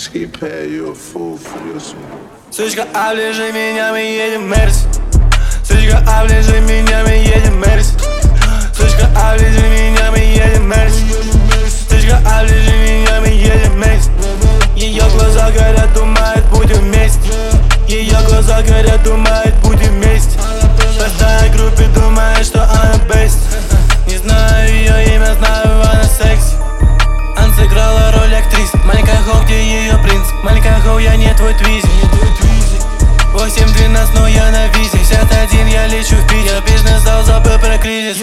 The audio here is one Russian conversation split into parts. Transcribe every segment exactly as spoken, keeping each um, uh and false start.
She pay you a fool for this one. Сучка, оближи меня, мы едем в Мерс. Сучка, оближи меня, мы едем в Мерс. Сучка, оближи меня, мы едем в Мерс. Сучка, оближи меня, мы едем в Мерс. Ее глаза горят, думает, будем вместе. Ее глаза горят, думает, будем вместе. Простая группе думает, что она best. Не знаю ее имя, знаю, она секси. Она сыграла роль актрис. Маленькая хоу, где ее принц? Маленькая хоу, я не твой твизи. восемь двенадцать, но я на визе. шестьдесят один, я лечу в Питер. Я бизнес-зал, забыл про кризис.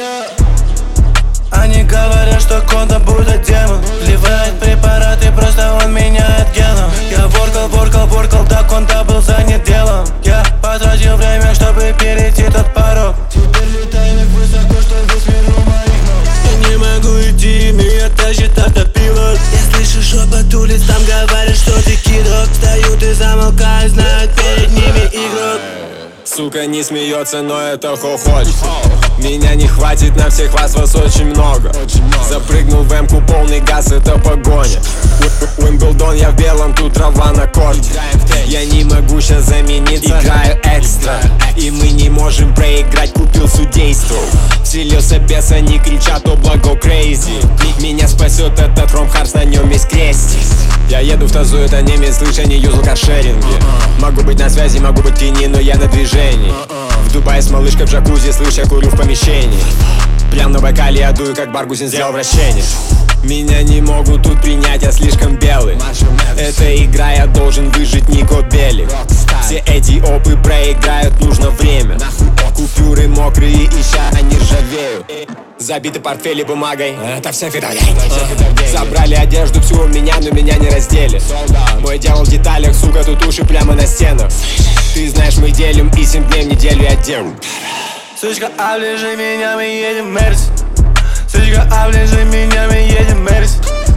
Они говорят, что Конта будет демон. Вливает препараты, просто он меняет геном. Я воркал, воркал, воркал, да Конта был занят делом. Я потратил время, чтобы перейти тот порог. Теперь летаем высоко, что весь мир у моих ног. Я не могу идти, меня тащит автопилот. Я слышу шепот улиц, там говорят, что ты кидок. Встают и замолкают, знают перед ними игрок. Сука не смеется, но это хохочет. Меня не хватит на всех вас, вас очень много. Запрыгнул в эмку, полный газ, это погоня. Уимблдон, я в белом, тут трава на корте. Я не могу сейчас замениться, играю экстра. И мы не можем проиграть, купил судейство. Вселился беса, не кричат, о благо крейзи. Меня спасет этот Ром Харс, на нем есть крестик. Я еду в тазу, это немец, слыша, не юзал каршеринги. Могу быть на связи, могу быть в тени, но я на движении. В Дубае с малышкой в джакузи, слыша, курю в помещении. Прям на Байкале я дую, как Баргузин сделал вращение. Меня не могут тут принять, я слишком белый. Это игра, я должен выжить, Нико Белик. Все эти опы проиграют, нужно время. Купюры мокрые, ища, они ржавеют. Забиты портфели бумагой, это все фидолей. Забрали одежду всю у меня, но меня не раздели. Мой дьявол в деталях, сука, тут уши прямо на стенах. Ты знаешь, мы делим и семь дней в неделю я делаю. Сучка, оближи меня, мы едем в Мерс. Сучка, оближи меня, мы едем в Мерс.